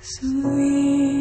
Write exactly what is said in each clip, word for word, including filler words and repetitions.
Sweet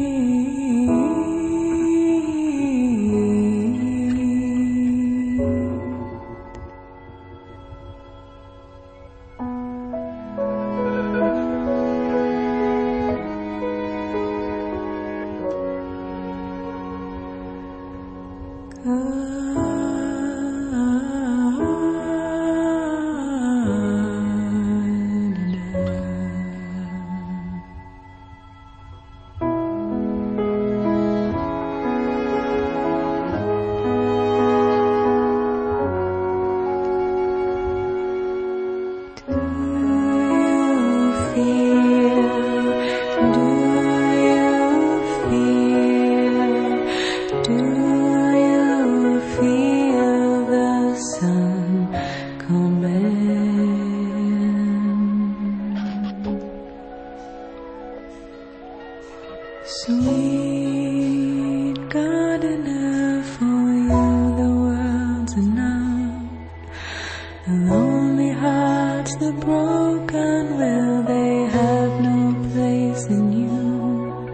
Sweet gardener, for you the world's enough. The lonely hearts, the broken, will they have no place in you?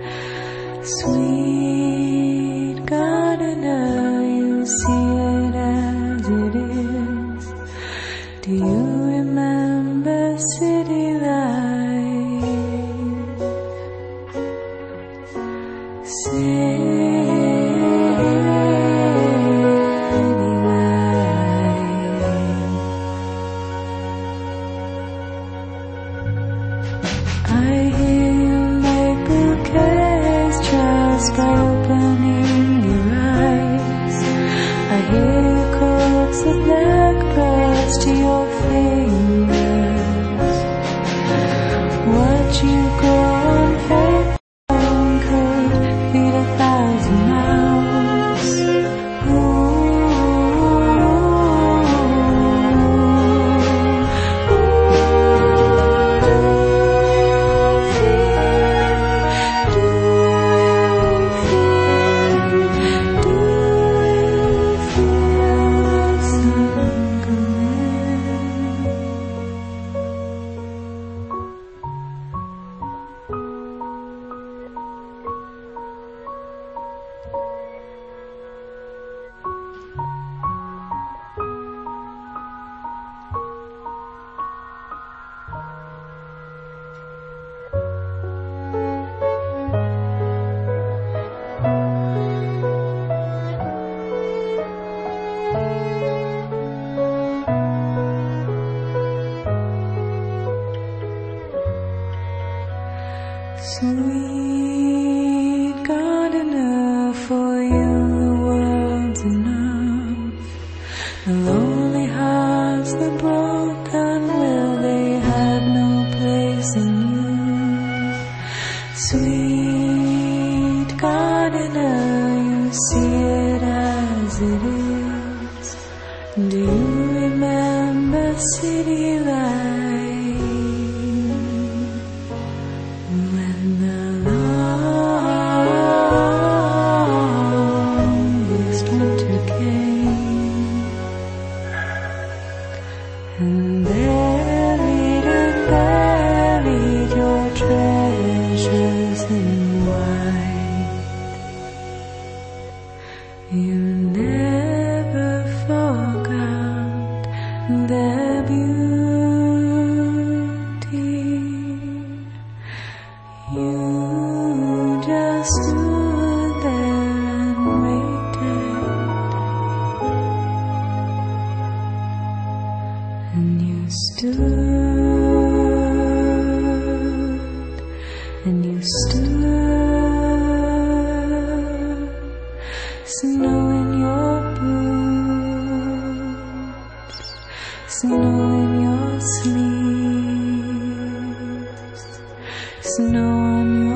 Sweet gardener, you see it as it is. Do you remember city life? By opening your eyes, I hear you coax the blackbirds to your fingers. What you grow on faith could feed a thousand mouths. Sweet gardener, for you the world's enough. The lonely hearts, the broken, will they have no place in you? Sweet gardener, you see it as it is. Do you remember city life? And buried and buried your treasures in white. You never forgot their beauty. You just stood there and waited. And you stood, and you stood, snow in your boots, snow in your sleeves, snow on your